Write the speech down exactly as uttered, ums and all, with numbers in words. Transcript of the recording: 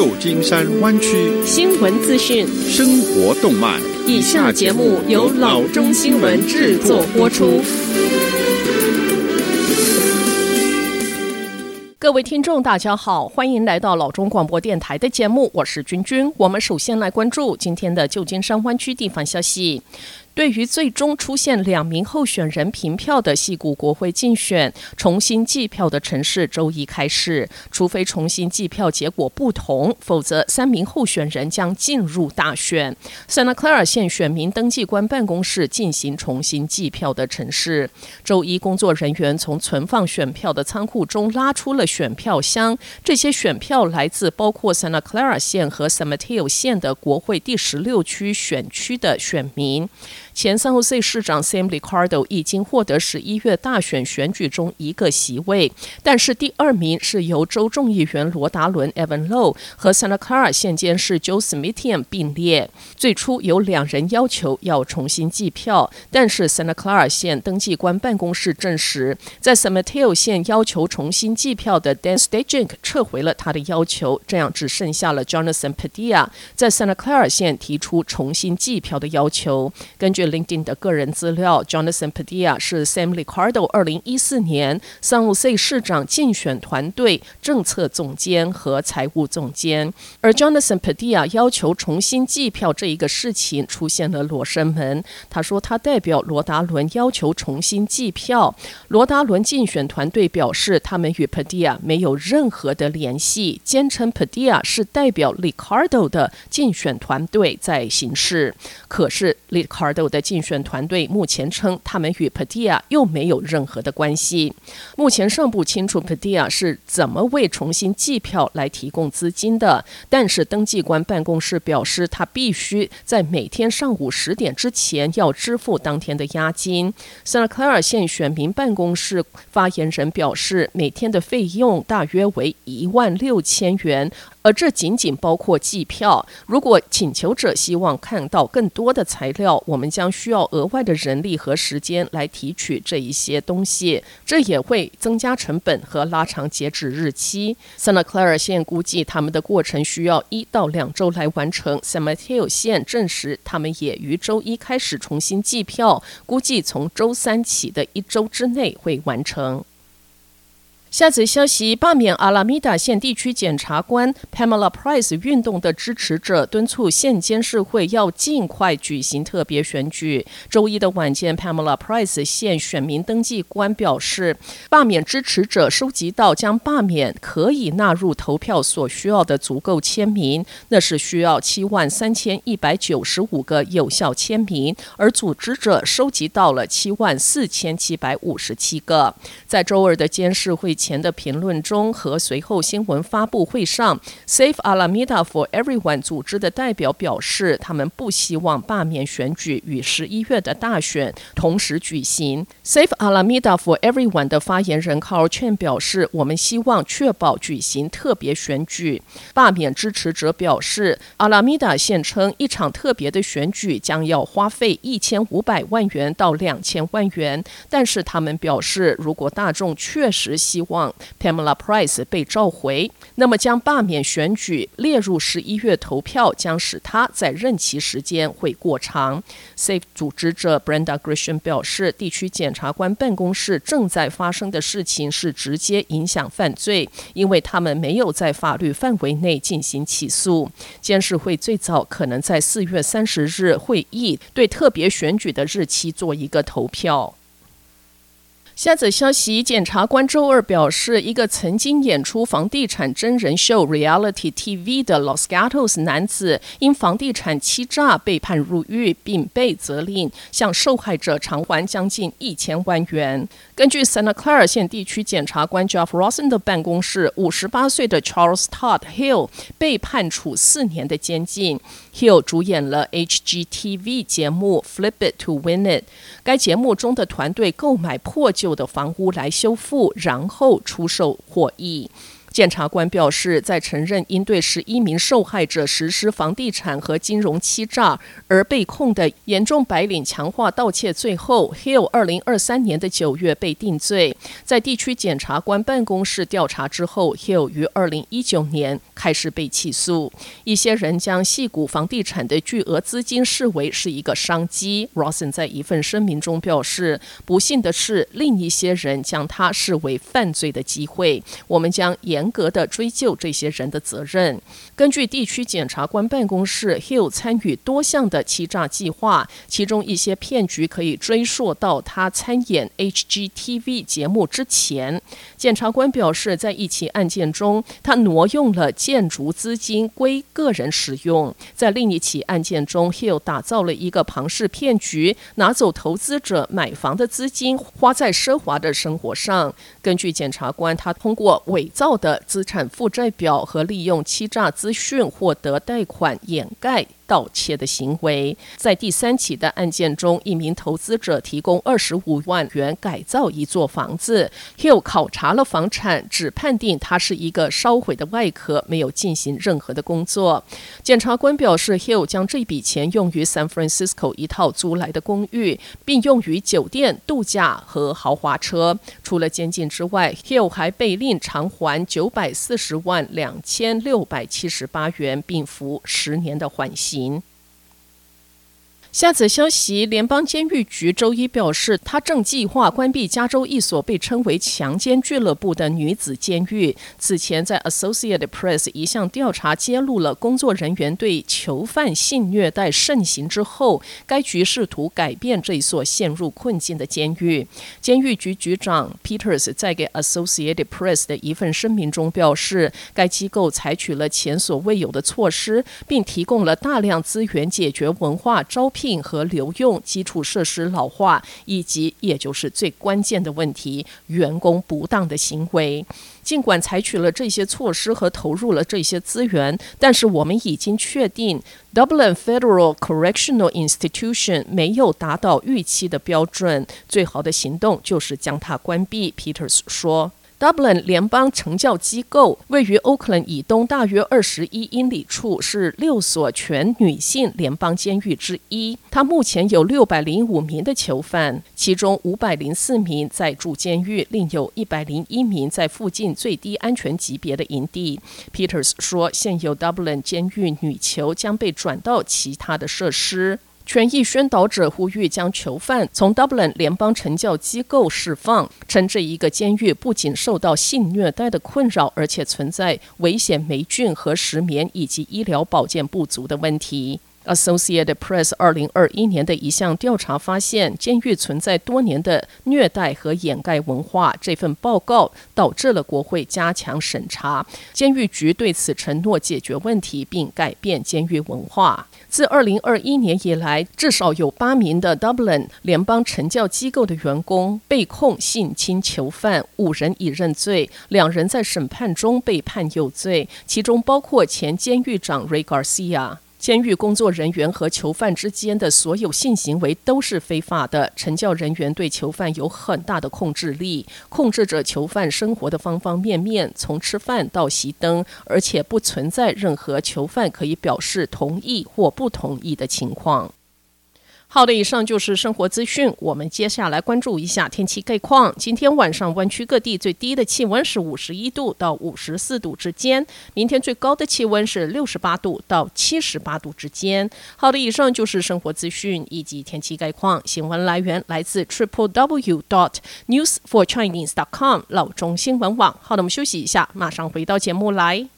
旧金山湾区新闻资讯、 生活动脉。 以下节目由老中新闻制作播出。各位听众大家好，欢迎来到老中广播电台的节目，我是君君。我们首先来关注今天的旧金山湾区地方消息。对于最终出现两名候选人平票的矽谷国会竞选，重新计票的程式周一开始，除非重新计票结果不同，否则三名候选人将进入大选。Santa Clara 县选民登记官办公室进行重新计票的程式。周一，工作人员从存放选票的仓库中拉出了选票箱，这些选票来自包括 Santa Clara 县和 San Mateo 县的国会第十六区选区的选民。前San Jose市长 Sam Liccardo 已经获得十一月大选选举中一个席位，但是第二名是由州众议员罗达伦 Evan Low 和 Santa Clara 县监事 Joe Smithian 并列。最初有两人要求要重新计票，但是 Santa Clara 县登记官办公室证实，在 San Mateo 县要求重新计票的 Dan Stejnik 撤回了他的要求，这样只剩下了 Jonathan Padilla 在 Santa Clara 县提出重新计票的要求。根据LinkedIn 的个人资料， Jonathan Padilla 是 Sam Liccardo 二零一四年 San Jose 市长竞选团队政策总监和财务总监。而 Jonathan Padilla 要求重新计票这一个事情出现了罗生门。他说他代表罗达伦要求重新计票，罗达伦竞选团队表示他们与 Padilla 没有任何的联系，坚称 Padilla 是代表 Liccardo 的竞选团队在行事。可是 Liccardo 的竞选团队目前称他们与 Padilla 又没有任何的关系。目前尚不清楚 Padilla 是怎么为重新计票来提供资金的，但是登记官办公室表示他必须在每天上午十点之前要支付当天的押金。 Santa Clara 县选民办公室发言人表示，每天的费用大约为一万六千元，而这仅仅包括计票。如果请求者希望看到更多的材料，我们将需要额外的人力和时间来提取这一些东西，这也会增加成本和拉长截止日期。 Santa Clara 县估计他们的过程需要一到两周来完成。 San Mateo 县证实他们也于周一开始重新计票，估计从周三起的一周之内会完成。下则消息，罢免阿拉米达县地区检察官 Pamela Price 运动的支持者敦促县监事会要尽快举行特别选举。周一的晚间， Pamela Price 县选民登记官表示，罢免支持者收集到将罢免可以纳入投票所需要的足够签名，那是需要七万三千一百九十五个有效签名，而组织者收集到了七万四千七百五十七个。在周二的监事会前的评论中和随后新闻发布会上， Save Alameda for Everyone 组织的代表表示，他们不希望罢免选举与十一月的大选同时举行。 Save Alameda for Everyone 的发言人 Carl Chen 表示，我们希望确保举行特别选举。罢免支持者表示，阿拉米达县称一场特别的选举将要花费一千五百万元到两千万元，但是他们表示，如果大众确实希望Pamela Price 被召回，那么将罢免选举列入十一月投票将使他在任期时间会过长。 Safe 组织者 Brenda Grisham 表示，地区检察官办公室正在发生的事情是直接影响犯罪，因为他们没有在法律范围内进行起诉。监事会最早可能在四月三十日会议对特别选举的日期做一个投票。下则消息，检察官周二表示，一个曾经演出房地产真人秀 Reality T V 的 Los Gatos 男子因房地产欺诈被判入狱，并被责令向受害者偿还将近一千万元。根据 Santa Clara 县地区检察官 Jeff Rosen 的办公室，五十八岁的 Charles Todd Hill 被判处四年的监禁。Hill 主演了 H G T V 节目 Flip It to Win It， 该节目中的团队购买破旧的房屋来修复，然后出售获益。 检察官表示，在承认因对十一名受害者实施房地产和金融欺诈而被控的严重白领强化盗窃罪后， Hill 二零二三年的九月被定罪。在地区检察官办公室调查之后， Hill 于二零一九年开始被起诉。一些人将矽谷房地产的巨额资金视为是一个商机， Rosen 在一份声明中表示，不幸的是，另一些人将它视为犯罪的机会，我们将严格的追究这些人的责任。根据地区检察官办公室， Hill 参与多项的欺诈计划，其中一些骗局可以追溯到他参演 H G T V 节目之前。检察官表示，在一起案件中，他挪用了建筑资金归个人使用。在另一起案件中， Hill 打造了一个庞氏骗局，拿走投资者买房的资金，花在奢华的生活上。根据检察官，他通过伪造的资产负债表和利用欺诈资讯获得贷款掩盖盗窃的行为。在第三起的案件中，一名投资者提供二十五万元改造一座房子， Hill 考察了房产，只判定它是一个烧毁的外壳，没有进行任何的工作。检察官表示， Hill 将这笔钱用于 San Francisco 一套租来的公寓，并用于酒店、度假和豪华车。除了监禁之外， Hill 还被令偿还九百四十万两千六百七十八元，并服十年的缓刑。下则消息，联邦监狱局周一表示，他正计划关闭加州一所被称为强奸俱乐部的女子监狱。此前在 Associated Press 一项调查揭露了工作人员对囚犯性虐待盛行之后，该局试图改变这所陷入困境的监狱。监狱局局长 Peters 在给 Associated Press 的一份声明中表示，该机构采取了前所未有的措施，并提供了大量资源解决文化招聘和留用、基础设施老化，以及也就是最关键的问题，员工不当的行为。尽管采取了这些措施和投入了这些资源，但是我们已经确定 Dublin Federal Correctional Institution 没有达到预期的标准，最好的行动就是将它关闭， Peters 说。Dublin 联邦惩教机构位于 Oakland 以东大约二十一英里处，是六所全女性联邦监狱之一。它目前有六百零五名的囚犯，其中五百零四名在驻监狱，另有一百零一名在附近最低安全级别的营地。Peters 说，现有 Dublin 监狱女囚将被转到其他的设施。权益宣导者呼吁将囚犯从 Dublin 联邦惩教机构释放，称这一个监狱不仅受到性虐待的困扰，而且存在危险霉菌和石棉以及医疗保健不足的问题。Associated Press 二零二一年的一项调查发现，监狱存在多年的虐待和掩盖文化。这份报告导致了国会加强审查，监狱局对此承诺解决问题并改变监狱文化。自二零二一年以来，至少有八名的 Dublin 联邦惩教机构的员工被控性侵囚犯，五人已认罪，两人在审判中被判有罪，其中包括前监狱长 Ray Garcia。监狱工作人员和囚犯之间的所有性行为都是非法的。惩教人员对囚犯有很大的控制力，控制着囚犯生活的方方面面，从吃饭到熄灯，而且不存在任何囚犯可以表示同意或不同意的情况。好的，以上就是生活资讯。我们接下来关注一下天气概况。今天晚上湾区各地最低的气温是五十一度到五十四度之间，明天最高的气温是六十八度到七十八度之间。好的，以上就是生活资讯以及天气概况。新闻来源来自 triple w dot news for chinese dot com 老中新闻网。好的，我们休息一下，马上回到节目来。